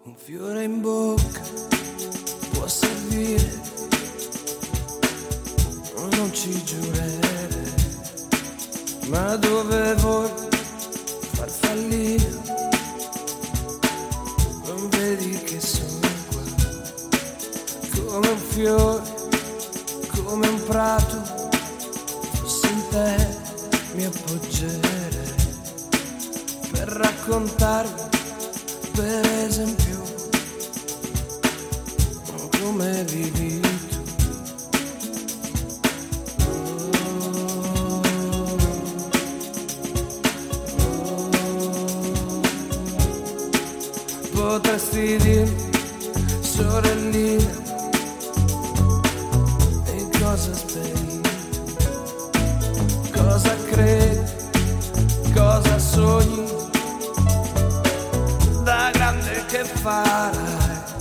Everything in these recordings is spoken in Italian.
Un fiore in bocca può servire, non ci giurerei, ma dove vuoi far fallire? Non vedi che sono qua, come un fiore, come un prato, fossi in te mi appoggerei per raccontarmi, per esempio, come vivi tu. Potresti dirmi, sorellina, in cosa speri, cosa credi, cosa sogni, da grande che farai.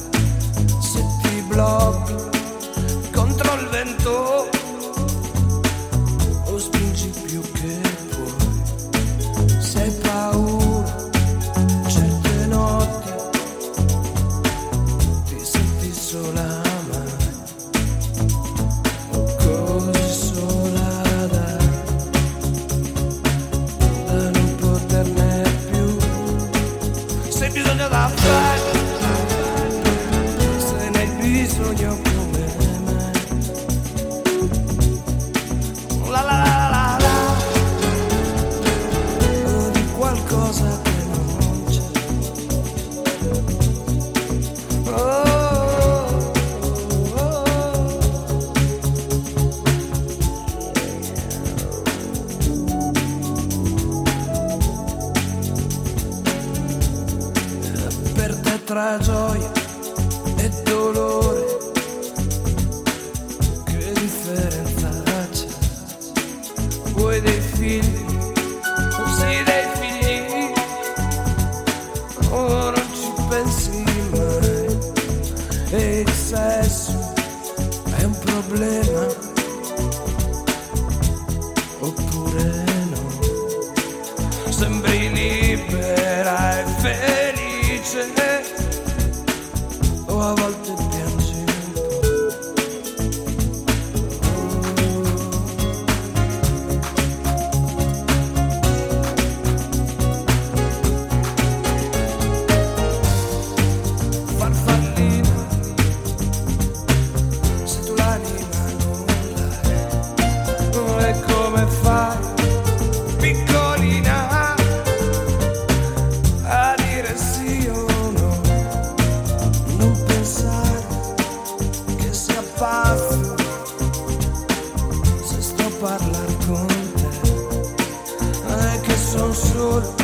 Blocco contro il vento o spingi più che puoi, se hai paura certe notti ti senti sola mai, così sola da non poterne più, se bisogna da fare, bisogno come me, la la la la la, di qualcosa che non c'è, oh, oh, oh. Per te tra gioia e dolore, che differenza c'è? Vuoi dei figli? Sì, dei figli, oh, non ci pensi mai, e il sesso è un problema, oppure no? Sembri libera e felice, o a volte piangi un po'. Farfallina, se tu l'anima non l'hai, e come fai, piccolina, a dire sì o no? Non pensare che sia pazzo se sto a parlare con te, è che son solo